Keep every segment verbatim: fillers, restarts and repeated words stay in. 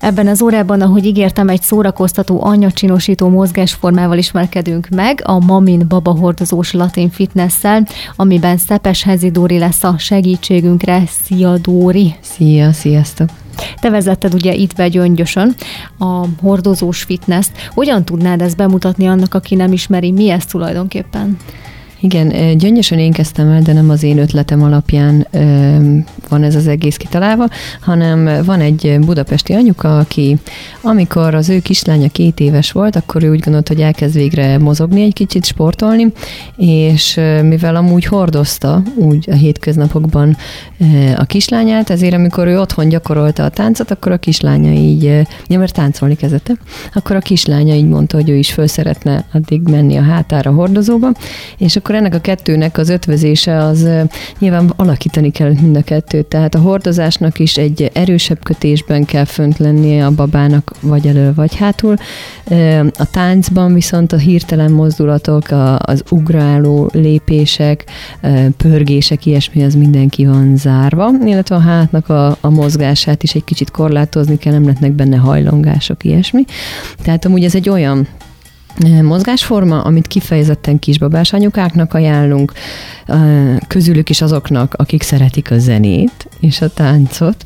Ebben az órában, ahogy ígértem, egy szórakoztató anyacsinosító mozgásformával ismerkedünk meg, a Mamin babahordozós latin fitnesszel, amiben Szepes Hezi Dóri lesz a segítségünkre. Szia, Dóri! Szia, sziasztok! Te vezetted ugye itt be Gyöngyösön a hordozós fitnesszt. Hogyan tudnád ezt bemutatni annak, aki nem ismeri, mi ez tulajdonképpen? Igen, Gyöngyösön én kezdtem el, de nem az én ötletem alapján ö, van ez az egész kitalálva, hanem van egy budapesti anyuka, aki amikor az ő kislánya két éves volt, akkor ő úgy gondolt, hogy elkezd végre mozogni egy kicsit, sportolni, és mivel amúgy hordozta úgy a hétköznapokban a kislányát, ezért amikor ő otthon gyakorolta a táncot, akkor a kislánya így, ja, mert táncolni kezdett, akkor a kislánya így mondta, hogy ő is föl szeretne addig menni a hátára hordozóba, és akkor ennek a kettőnek az ötvözése az nyilván alakítani kell mind a kettőt. Tehát a hordozásnak is egy erősebb kötésben kell fönt lennie a babának, vagy elől, vagy hátul. A táncban viszont a hirtelen mozdulatok, az ugráló lépések, pörgések, ilyesmi, az mindenki van zárva, illetve a hátnak a, a mozgását is egy kicsit korlátozni kell, nem lehetnek benne hajlongások, ilyesmi. Tehát amúgy ez egy olyan mozgásforma, amit kifejezetten kisbabás anyukáknak ajánlunk, közülük is azoknak, akik szeretik a zenét és a táncot,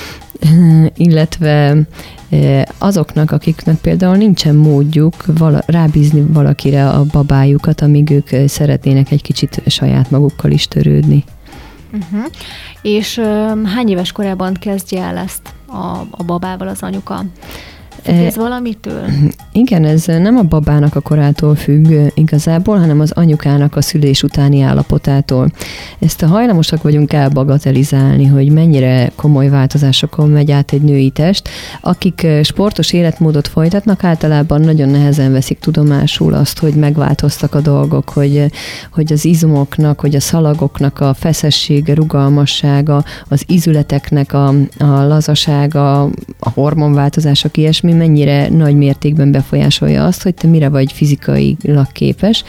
illetve azoknak, akiknek például nincsen módjuk vala, rábízni valakire a babájukat, amíg ők szeretnének egy kicsit saját magukkal is törődni. Uh-huh. És uh, hány éves korában kezdje el ezt a, a babával az anyuka? Ez valamitől? Igen, ez nem a babának a korától függ igazából, hanem az anyukának a szülés utáni állapotától. Ezt a hajlamosak vagyunk elbagatelizálni, hogy mennyire komoly változásokon megy át egy női test. Akik sportos életmódot folytatnak, általában nagyon nehezen veszik tudomásul azt, hogy megváltoztak a dolgok, hogy, hogy az izmoknak, hogy a szalagoknak a feszessége, rugalmassága, az izületeknek a, a lazasága, a hormonváltozások, ilyesmi, mennyire nagy mértékben befolyásolja azt, hogy te mire vagy fizikailag képes.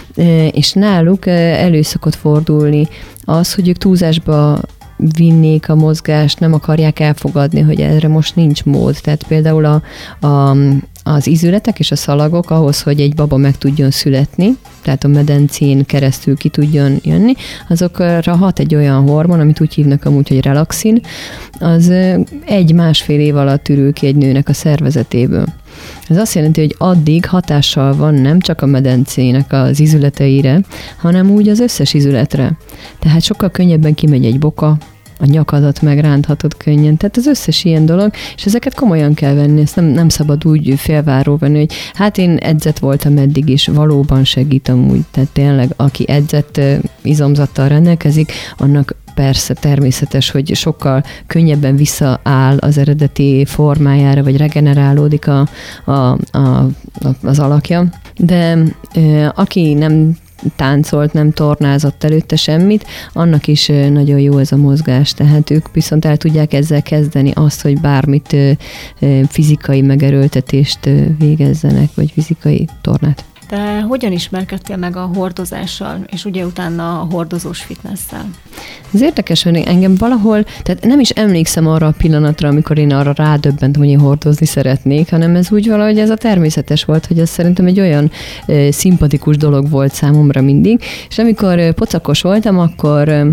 És náluk elő szokott fordulni az, hogy ők túlzásba vinnék a mozgást, nem akarják elfogadni, hogy erre most nincs mód. Tehát például a, a, az izületek és a szalagok ahhoz, hogy egy baba meg tudjon születni, tehát a medencén keresztül ki tudjon jönni, azokra hat egy olyan hormon, amit úgy hívnak amúgy, hogy relaxin, az egy-másfél év alatt ürül ki egy nőnek a szervezetéből. Ez azt jelenti, hogy addig hatással van nem csak a medencének az izületeire, hanem úgy az összes izületre. Tehát sokkal könnyebben kimegy egy boka, a nyakadat megránthatod könnyen. Tehát az összes ilyen dolog, és ezeket komolyan kell venni, ezt nem, nem szabad úgy félváró venni, hogy hát én edzett voltam eddig is, valóban segít amúgy. Tehát tényleg, aki edzett izomzattal rendelkezik, annak persze természetes, hogy sokkal könnyebben visszaáll az eredeti formájára, vagy regenerálódik a, a, a, az alakja. De e, aki nem táncolt, nem tornázott előtte semmit, annak is nagyon jó ez a mozgás. Tehát ők viszont el tudják ezzel kezdeni azt, hogy bármit fizikai megerőltetést végezzenek, vagy fizikai tornát. Te hogyan ismerkedtél meg a hordozással, és ugye utána a hordozós fitnesszel? Ez érdekes, hogy engem valahol, tehát nem is emlékszem arra a pillanatra, amikor én arra rádöbbentem, hogy én hordozni szeretnék, hanem ez úgy valahogy ez a természetes volt, hogy ez szerintem egy olyan e, szimpatikus dolog volt számomra mindig, és amikor e, pocakos voltam, akkor e,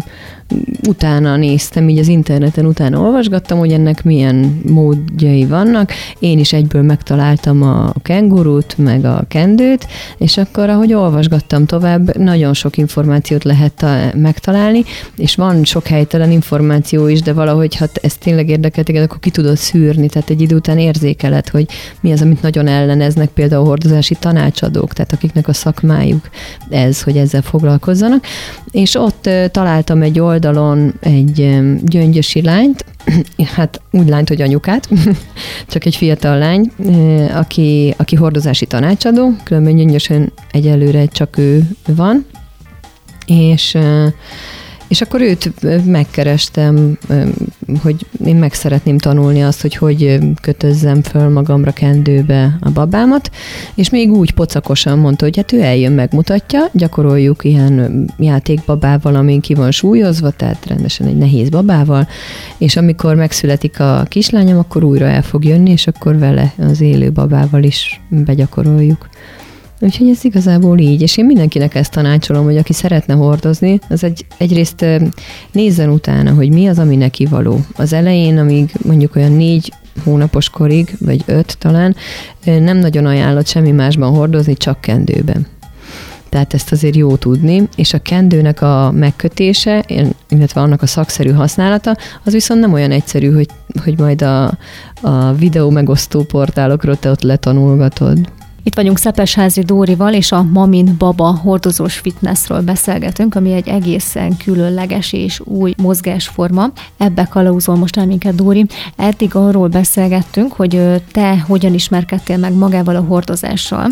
utána néztem, így az interneten utána olvasgattam, hogy ennek milyen módjai vannak. Én is egyből megtaláltam a kengurút, meg a kendőt, és akkor, ahogy olvasgattam tovább, nagyon sok információt lehet megtalálni, és van sok helytelen információ is, de valahogy, ha ez tényleg érdekel téged, akkor ki tudod szűrni, tehát egy idő után érzékeled, hogy mi az, amit nagyon elleneznek, például hordozási tanácsadók, tehát akiknek a szakmájuk ez, hogy ezzel foglalkozzanak, és ott találtam egy oldalon egy gyöngyösi lányt, hát úgy lányt, hogy anyukát, csak egy fiatal lány, aki, aki hordozási tanácsadó, különben Gyöngyösön egyelőre csak ő van, és És akkor őt megkerestem, hogy én meg szeretném tanulni azt, hogy hogy kötözzem föl magamra kendőbe a babámat, és még úgy pocakosan mondta, hogy hát ő eljön, megmutatja, gyakoroljuk ilyen játékbabával, amin ki van súlyozva, tehát rendesen egy nehéz babával, és amikor megszületik a kislányom, akkor újra el fog jönni, és akkor vele az élő babával is begyakoroljuk. Úgyhogy ez igazából így, és én mindenkinek ezt tanácsolom, hogy aki szeretne hordozni, az egy, egyrészt nézzen utána, hogy mi az, ami neki való. Az elején, amíg mondjuk olyan négy hónapos korig, vagy öt talán, nem nagyon ajánlott semmi másban hordozni, csak kendőben. Tehát ezt azért jó tudni, és a kendőnek a megkötése, illetve annak a szakszerű használata, az viszont nem olyan egyszerű, hogy, hogy majd a, a videó megosztó portálokról te ott letanulgatod. Itt vagyunk Szepesházi Dórival, és a Mamin Baba hordozós fitnessről beszélgetünk, ami egy egészen különleges és új mozgásforma. Ebbe kalauzol most el minket, Dóri. Eddig arról beszélgettünk, hogy te hogyan ismerkedtél meg magával a hordozással,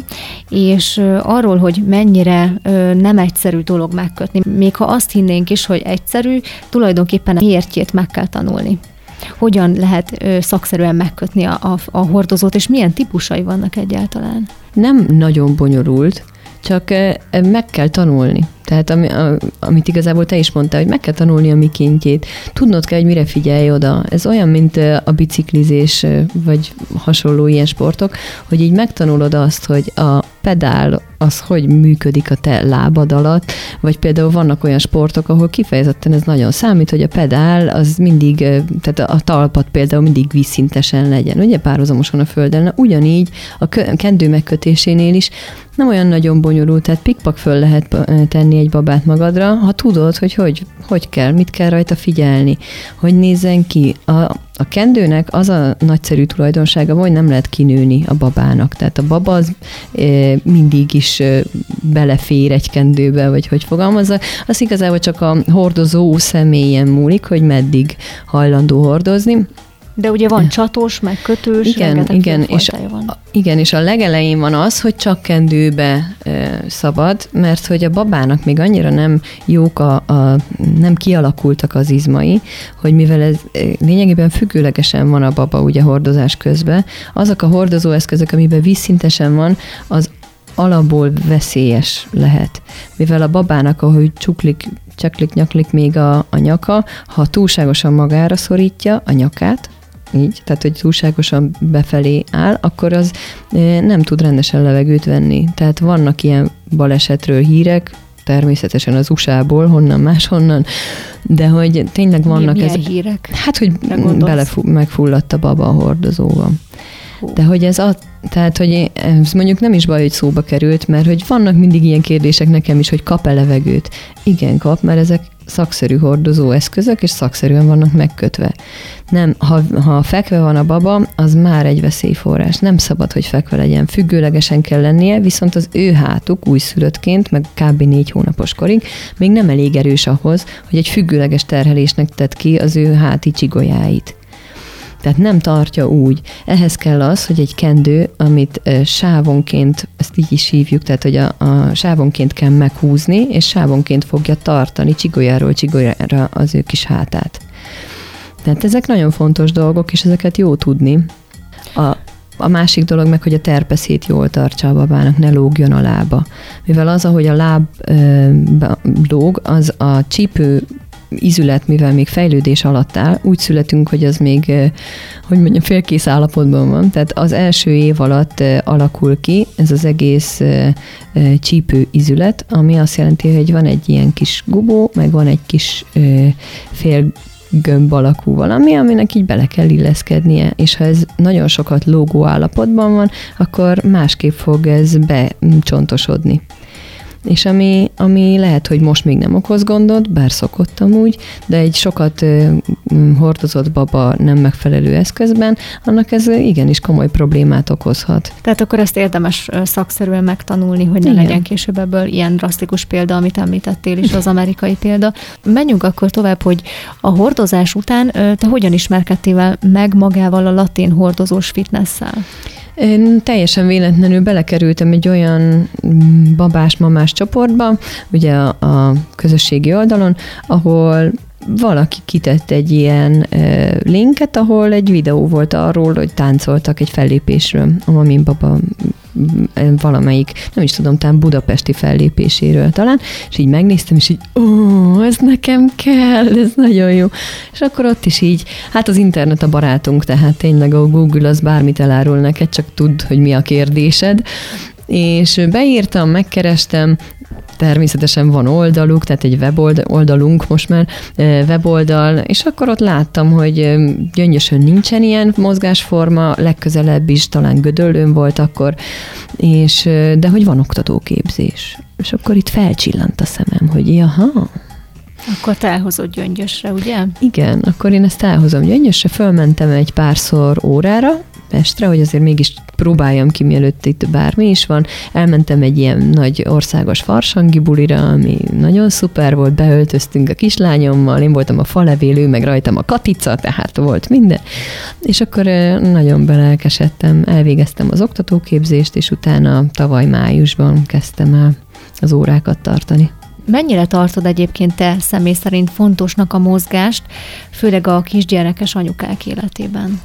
és arról, hogy mennyire nem egyszerű dolog megkötni. Még ha azt hinnénk is, hogy egyszerű, tulajdonképpen a miértjét meg kell tanulni. Hogyan lehet ö, szakszerűen megkötni a, a, a hordozót, és milyen típusai vannak egyáltalán? Nem nagyon bonyolult, csak meg kell tanulni. Tehát ami, a, amit igazából te is mondtál, hogy meg kell tanulni a mikintjét. Tudnod kell, hogy mire figyelj oda. Ez olyan, mint a biciklizés, vagy hasonló ilyen sportok, hogy így megtanulod azt, hogy a pedál az hogy működik a te lábad alatt, vagy például vannak olyan sportok, ahol kifejezetten ez nagyon számít, hogy a pedál az mindig, tehát a talpat például mindig vízszintesen legyen, ugye párhuzamosan a földön. Ugyanígy a kendő megkötésénél is nem olyan nagyon bonyolult, tehát pikpak föl lehet tenni egy babát magadra, ha tudod, hogy hogy, hogy kell, mit kell rajta figyelni, hogy nézzen ki. A, a kendőnek az a nagyszerű tulajdonsága, hogy nem lehet kinőni a babának. Tehát a baba az e, mindig is e, belefér egy kendőbe, vagy hogy fogalmazza. Az igazából csak a hordozó személyen múlik, hogy meddig hajlandó hordozni. De ugye van csatós, meg kötős, igen, igen, és van. A, igen, és a legelején van az, hogy csak kendőbe e, szabad, mert hogy a babának még annyira nem jók, a, a, nem kialakultak az izmai, hogy mivel ez e, lényegében függőlegesen van a baba ugye hordozás közben, azok a hordozóeszközök, amiben vízszintesen van, az alapból veszélyes lehet. Mivel a babának, ahogy csuklik, csaklik-nyaklik még a, a nyaka, ha túlságosan magára szorítja a nyakát, így, tehát hogy túlságosan befelé áll, akkor az nem tud rendesen levegőt venni. Tehát vannak ilyen balesetről hírek, természetesen az u es á-ból, honnan máshonnan, de hogy tényleg vannak milyen ezek. hírek? Hát, hogy belefú, megfulladt a baba a hordozóba. De hogy ez a, tehát, hogy ez mondjuk nem is baj, hogy szóba került, mert hogy vannak mindig ilyen kérdések nekem is, hogy kap-e levegőt. Igen, kap, mert ezek szakszerű hordozó eszközök, és szakszerűen vannak megkötve. Nem, ha, ha fekve van a baba, az már egy veszélyforrás. Nem szabad, hogy fekve legyen. Függőlegesen kell lennie, viszont az ő hátuk újszülöttként, meg kb. négy hónapos korig még nem elég erős ahhoz, hogy egy függőleges terhelésnek tett ki az ő háti csigolyáit. Tehát nem tartja úgy. Ehhez kell az, hogy egy kendő, amit sávonként, ezt így is hívjuk, tehát hogy a, a sávonként kell meghúzni, és sávonként fogja tartani csigolyáról csigolyára az ő kis hátát. Tehát ezek nagyon fontos dolgok, és ezeket jó tudni. A, a másik dolog meg, hogy a terpeszét jól tartsa a babának, ne lógjon a lába. Mivel az, ahogy a láb ö, lóg, az a csípő izület, mivel még fejlődés alatt áll, úgy születünk, hogy az még, hogy mondjam, félkész állapotban van. Tehát az első év alatt alakul ki ez az egész csípő izület, ami azt jelenti, hogy van egy ilyen kis gubó, meg van egy kis fél gömb alakú valami, aminek így bele kell illeszkednie, és ha ez nagyon sokat lógó állapotban van, akkor másképp fog ez becsontosodni. És ami, ami lehet, hogy most még nem okoz gondot, bár szokott amúgy, de egy sokat uh, hordozott baba nem megfelelő eszközben, annak ez igenis komoly problémát okozhat. Tehát akkor ezt érdemes szakszerűen megtanulni, hogy ne Igen. legyen később ebből ilyen drasztikus példa, amit említettél is, az amerikai példa. Menjünk akkor tovább, hogy a hordozás után te hogyan ismerkedtél meg magával a latin hordozós fitnesszel? Én teljesen véletlenül belekerültem egy olyan babás-mamás csoportba, ugye a, a közösségi oldalon, ahol valaki kitett egy ilyen e, linket, ahol egy videó volt arról, hogy táncoltak egy fellépésről, a Mamin Baba valamelyik, nem is tudom, talán budapesti fellépéséről talán, és így megnéztem, és így, ó, ez nekem kell, ez nagyon jó. És akkor ott is így, hát az internet a barátunk, tehát tényleg a Google az bármit elárul neked, csak tudd, hogy mi a kérdésed. És beírtam, megkerestem, természetesen van oldaluk, tehát egy weboldalunk most már, weboldal, és akkor ott láttam, hogy Gyöngyösön nincsen ilyen mozgásforma, legközelebb is talán Gödöllőn volt akkor, és, de hogy van oktatóképzés. És akkor itt felcsillant a szemem, hogy jaha. Akkor te elhozod Gyöngyösre, ugye? Igen, akkor én ezt elhozom Gyöngyösre, fölmentem egy párszor órára, Pestre, hogy azért mégis próbáljam ki, mielőtt itt bármi is van. Elmentem egy ilyen nagy országos farsangi bulira, ami nagyon szuper volt, beöltöztünk a kislányommal, én voltam a falevélő, meg rajtam a Katica, tehát volt minden. És akkor nagyon belelkesedtem, elvégeztem az oktatóképzést, és utána tavaly májusban kezdtem el az órákat tartani. Mennyire tartod egyébként te személy szerint fontosnak a mozgást, főleg a kisgyerekes anyukák életében?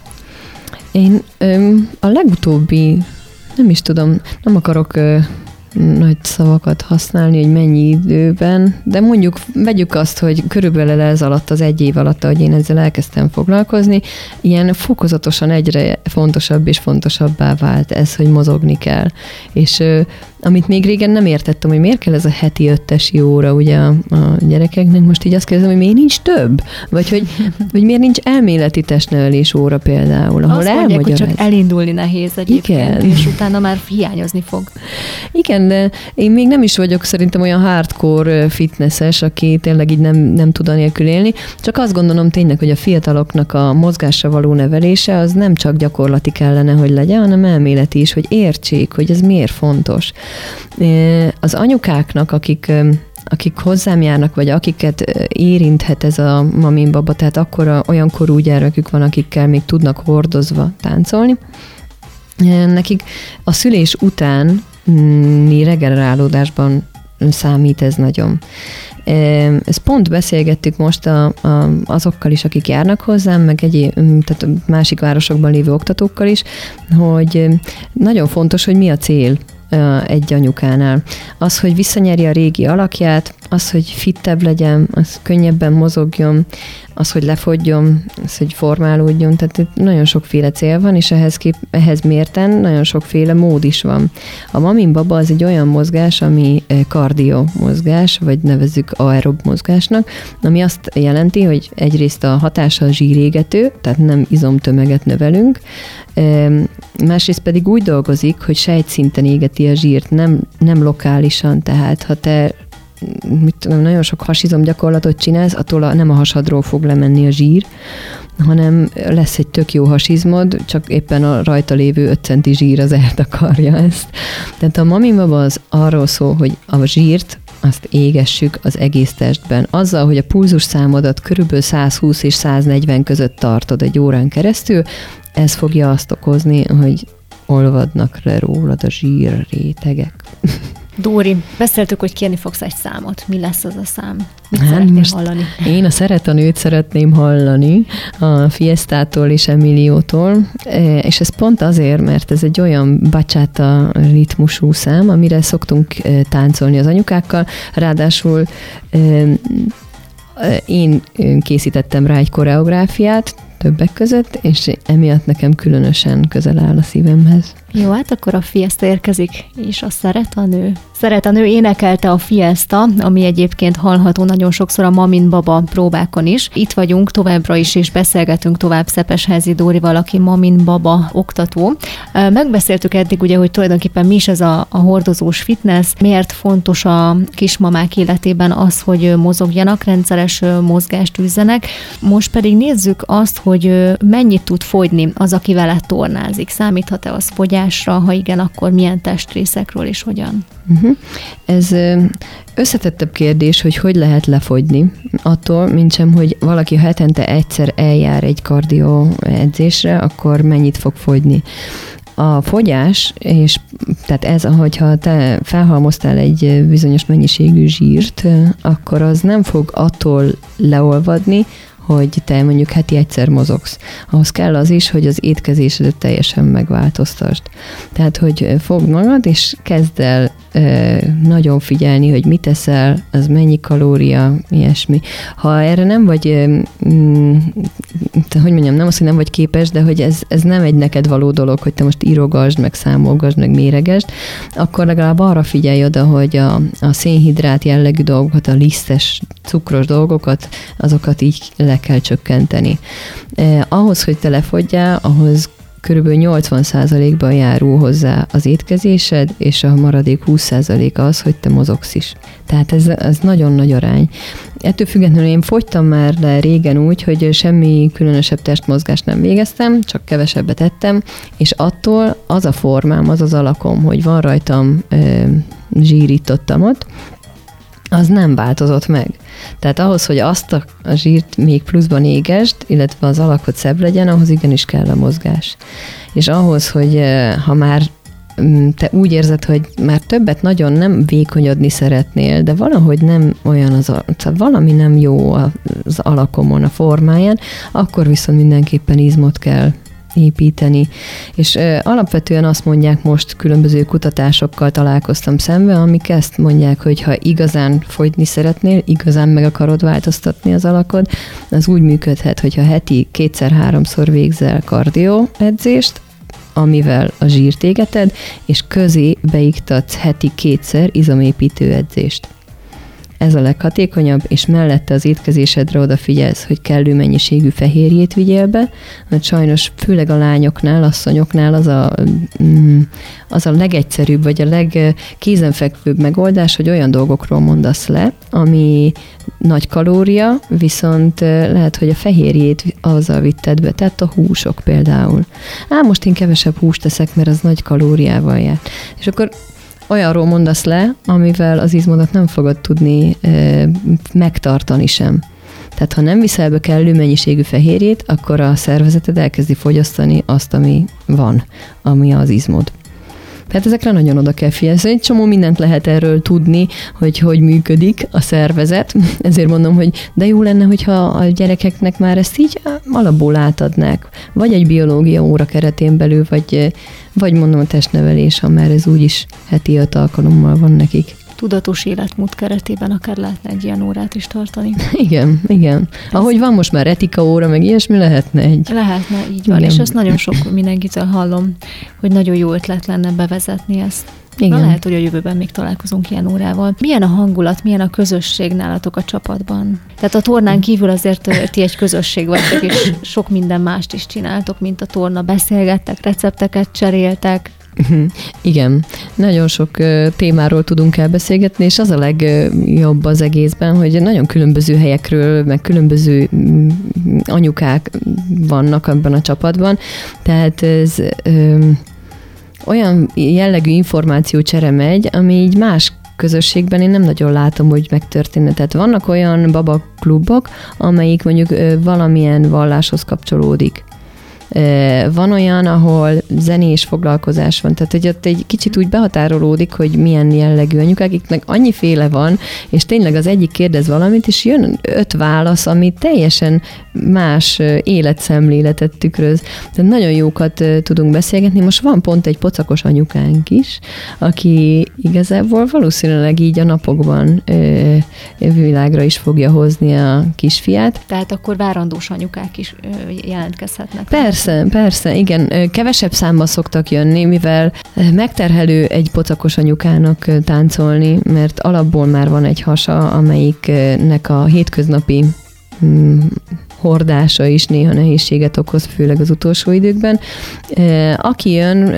Én ö, a legutóbbi, nem is tudom, nem akarok ö, nagy szavakat használni, hogy mennyi időben, de mondjuk vegyük azt, hogy körülbelül ez alatt, az egy év alatt, ahogy én ezzel elkezdtem foglalkozni, ilyen fokozatosan egyre fontosabb és fontosabbá vált ez, hogy mozogni kell. És ö, amit még régen nem értettem, hogy miért kell ez a heti öttesi óra ugye a, a gyerekeknek, most így azt kérdezem, hogy miért nincs több? Vagy hogy, hogy miért nincs elméleti testnevelés óra például, ahol azt mondják, hogy csak elindulni nehéz egyébként, igen. És utána már hiányozni fog. Igen, de én még nem is vagyok szerintem olyan hardcore fitnesses, aki tényleg így nem, nem tud anélkül élni, csak azt gondolom tényleg, hogy a fiataloknak a mozgásra való nevelése az nem csak gyakorlati kellene, hogy legyen, hanem elméleti is, hogy értsék, hogy ez miért fontos. Az anyukáknak, akik, akik hozzám járnak, vagy akiket érinthet ez a Mamin Baba, tehát akkora, olyan korú gyerekük van, akikkel még tudnak hordozva táncolni, nekik a szülés utáni regenerálódásban számít ez nagyon. Ezt pont beszélgettük most a, a, azokkal is, akik járnak hozzám, meg egy, tehát másik városokban lévő oktatókkal is, hogy nagyon fontos, hogy mi a cél egy anyukánál. Az, hogy visszanyerje a régi alakját, az, hogy fittebb legyen, az könnyebben mozogjon, az, hogy lefogyjon, az, hogy formálódjon, tehát nagyon sokféle cél van, és ehhez, kép, ehhez mérten nagyon sokféle mód is van. A Mamin Baba az egy olyan mozgás, ami kardio mozgás, vagy nevezzük aerob mozgásnak, ami azt jelenti, hogy egyrészt a hatása a zsírégető, tehát nem izomtömeget növelünk, másrészt pedig úgy dolgozik, hogy sejtszinten égeti a zsírt, nem, nem lokálisan, tehát ha te mit tudom, nagyon sok hasizom gyakorlatot csinálsz, attól a, nem a hasadról fog lemenni a zsír, hanem lesz egy tök jó hasizmod, csak éppen a rajta lévő öt centi zsír az eltakarja ezt. Tehát a Mamin Baba az arról szól, hogy a zsírt azt égessük az egész testben. Azzal, hogy a pulzus számodat körülbelül százhúsz és száznegyven között tartod egy órán keresztül, ez fogja azt okozni, hogy olvadnak le rólad a zsírrétegek. Dóri, beszéltük, hogy kérni fogsz egy számot. Mi lesz az a szám? Mit hát szeretném most hallani? Én a Szeretanőt szeretném hallani a Fiestától és Emiliótól, és ez pont azért, mert ez egy olyan bachata ritmusú szám, amire szoktunk táncolni az anyukákkal, ráadásul én készítettem rá egy koreográfiát, többek között, és emiatt nekem különösen közel áll a szívemhez. Jó, hát akkor a Fiesta érkezik, és a Szeret a nő. Szeret a nő énekelte a Fiesta, ami egyébként hallható nagyon sokszor a Mamin Baba próbákon is. Itt vagyunk továbbra is, és beszélgetünk tovább Szepesházy Dórival, aki Mamin Baba oktató. Megbeszéltük eddig ugye, hogy tulajdonképpen mi is ez a, a hordozós fitness, miért fontos a kismamák életében az, hogy mozogjanak, rendszeres mozgást űzzenek. Most pedig nézzük azt, hogy mennyit tud fogyni az, aki vele tornázik. Számíthat-e az fogyásra, ha igen, akkor milyen testrészekről és hogyan? Uh-huh. Ez összetettebb kérdés, hogy hogy lehet lefogyni. Attól, mintsem, hogy valaki hetente egyszer eljár egy kardió edzésre, akkor mennyit fog fogyni. A fogyás, és tehát ez, hogyha te felhalmoztál egy bizonyos mennyiségű zsírt, akkor az nem fog attól leolvadni, hogy te mondjuk heti egyszer mozogsz. Ahhoz kell az is, hogy az étkezésedet teljesen megváltoztasd. Tehát, hogy fogd magad, és kezd el e, nagyon figyelni, hogy mit eszel, az mennyi kalória, ilyesmi. Ha erre nem vagy, e, mm, hogy mondjam, nem az, hogy nem vagy képes, de hogy ez, ez nem egy neked való dolog, hogy te most írogasd, meg számolgasd, meg méregesd, akkor legalább arra figyelj oda, hogy a, a szénhidrát jellegű dolgokat, a lisztes, cukros dolgokat, azokat így le kell csökkenteni. Eh, ahhoz, hogy te lefogyjál, ahhoz körülbelül nyolcvan százalékban járul hozzá az étkezésed, és a maradék húsz százalék az, hogy te mozogsz is. Tehát ez, ez nagyon nagy arány. Ettől függetlenül én fogytam már le régen úgy, hogy semmi különösebb testmozgást nem végeztem, csak kevesebbet ettem, és attól az a formám, az az alakom, hogy van rajtam e, zsírítottamot, az nem változott meg. Tehát ahhoz, hogy azt a, a zsírt még pluszban égesd, illetve az alakot szebb legyen, ahhoz igenis kell a mozgás. És ahhoz, hogy ha már te úgy érzed, hogy már többet nagyon nem vékonyodni szeretnél, de valahogy nem olyan az, a, valami nem jó az alakomon, a formáján, akkor viszont mindenképpen izmot kell építeni. És ö, alapvetően azt mondják, most különböző kutatásokkal találkoztam szembe, amik ezt mondják, hogy ha igazán fogyni szeretnél, igazán meg akarod változtatni az alakod, az úgy működhet, hogyha heti kétszer-háromszor végzel kardioedzést, amivel a zsírt égeted, és közé beiktatsz heti kétszer izomépítő edzést. Ez a leghatékonyabb, és mellette az étkezésedre odafigyelsz, hogy kellő mennyiségű fehérjét vigyél be, mert sajnos főleg a lányoknál, asszonyoknál az a, az a legegyszerűbb, vagy a legkézenfekvőbb megoldás, hogy olyan dolgokról mondasz le, ami nagy kalória, viszont lehet, hogy a fehérjét azzal vitted be, tehát a húsok például. Á, most én kevesebb húst teszek, mert az nagy kalóriával jár. És akkor olyanról mondasz le, amivel az izmodat nem fogod tudni e, megtartani sem. Tehát ha nem viszel be kellő mennyiségű fehérjét, akkor a szervezeted elkezdi fogyasztani azt, ami van, ami az izmod. Tehát ezekre nagyon oda kell figyelni. Egy csomó mindent lehet erről tudni, hogy hogy működik a szervezet. Ezért mondom, hogy de jó lenne, hogyha a gyerekeknek már ezt így alapból átadnák. Vagy egy biológia óra keretén belül, vagy, vagy mondom a testnevelés, ha már ez úgyis heti öt alkalommal van nekik. Tudatos életmód keretében akár lehetne egy ilyen órát is tartani. Igen, igen. Ahogy van most már etika óra, meg ilyesmi, lehetne egy. Lehetne, így van. Igen. És ezt nagyon sok mindenkitől hallom, hogy nagyon jó ötlet lenne bevezetni ezt. Igen. Na lehet, hogy a jövőben még találkozunk ilyen órával. Milyen a hangulat, milyen a közösség nálatok a csapatban? Tehát a tornán kívül azért ti egy közösség vagytok, és sok minden mást is csináltok, mint a torna. Beszélgettek, recepteket cseréltek. Igen, nagyon sok témáról tudunk elbeszélgetni, és az a legjobb az egészben, hogy nagyon különböző helyekről, meg különböző anyukák vannak abban a csapatban, tehát ez ö, olyan jellegű információcsere megy, ami így más közösségben én nem nagyon látom, hogy megtörténne. Tehát vannak olyan babaklubok, amelyik mondjuk valamilyen valláshoz kapcsolódik. Van olyan, ahol zenés foglalkozás van, tehát hogy ott egy kicsit úgy behatárolódik, hogy milyen jellegű anyukák, akiknek annyiféle van, és tényleg az egyik kérdez valamit, és jön öt válasz, ami teljesen más életszemléletet tükröz. Tehát nagyon jókat tudunk beszélgetni. Most van pont egy pocakos anyukánk is, aki igazából valószínűleg így a napokban ö, világra is fogja hozni a kisfiát. Tehát akkor várandós anyukák is ö, jelentkezhetnek. Persze, persze, igen. Kevesebb számban szoktak jönni, mivel megterhelő egy pocakos anyukának táncolni, mert alapból már van egy hasa, amelyiknek a hétköznapi mm, hordása is néha nehézséget okoz, főleg az utolsó időkben. Aki jön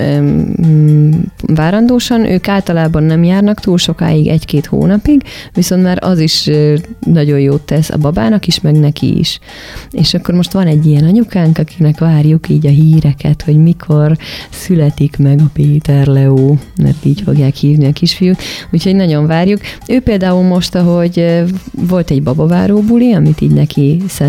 várandósan, ők általában nem járnak túl sokáig, egy-két hónapig, viszont már az is nagyon jót tesz a babának is, meg neki is. És akkor most van egy ilyen anyukánk, akinek várjuk így a híreket, hogy mikor születik meg a Péter Leó, mert így fogják hívni a kisfiút, úgyhogy nagyon várjuk. Ő például most, ahogy volt egy babaváró buli, amit így neki szenteltünk,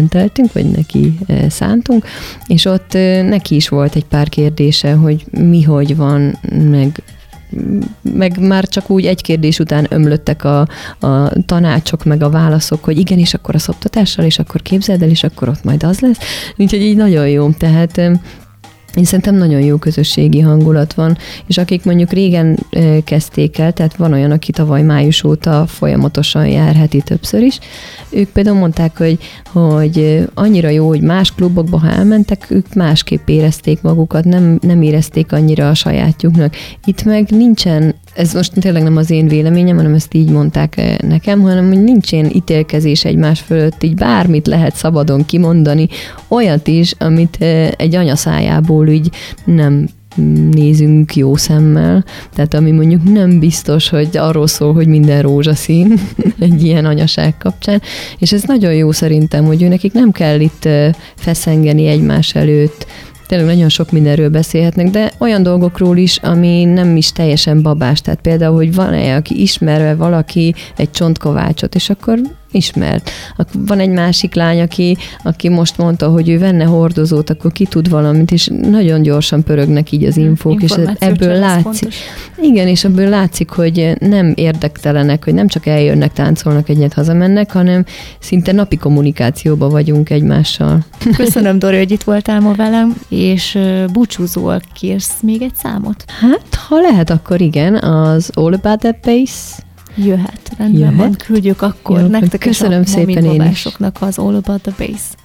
beszélgettünk, vagy neki szántunk, és ott neki is volt egy pár kérdése, hogy mi hogy van, meg meg már csak úgy egy kérdés után ömlöttek a, a tanácsok, meg a válaszok, hogy igen, és akkor a szoptatással, és akkor képzeld el, és akkor ott majd az lesz. Úgyhogy így nagyon jó. Tehát én szerintem nagyon jó közösségi hangulat van, és akik mondjuk régen kezdték el, tehát van olyan, aki tavaly május óta folyamatosan jár heti többször is, ők például mondták, hogy, hogy annyira jó, hogy más klubokba, ha elmentek, ők másképp érezték magukat, nem, nem érezték annyira a sajátjuknak. Itt meg nincsen, ez most tényleg nem az én véleményem, hanem ezt így mondták nekem, hanem hogy nincs ilyen ítélkezés egymás fölött, így bármit lehet szabadon kimondani, olyat is, amit egy anya szájából így nem nézünk jó szemmel, tehát ami mondjuk nem biztos, hogy arról szól, hogy minden rózsaszín egy ilyen anyaság kapcsán, és ez nagyon jó szerintem, hogy ő nekik nem kell itt feszengeni egymás előtt, tényleg nagyon sok mindenről beszélhetnek, de olyan dolgokról is, ami nem is teljesen babás, tehát például, hogy van-e, aki ismerve valaki egy csontkovácsot, és akkor ismert. Van egy másik lány, aki, aki most mondta, hogy ő venne hordozót, akkor ki tud valamit, és nagyon gyorsan pörögnek így az infók, és ebből látszik. Igen, és ebből látszik, hogy nem érdektelenek, hogy nem csak eljönnek, táncolnak, egyet hazamennek, hanem szinte napi kommunikációban vagyunk egymással. Köszönöm, Dori, hogy itt voltál ma velem, és búcsúzóval kérsz még egy számot? Hát, ha lehet, akkor igen, az All About That Bass. Jöhet, rendben Jöhet. van, küldjük akkor jó, nektek köszönöm és a szépen én is. Az All About The Bass.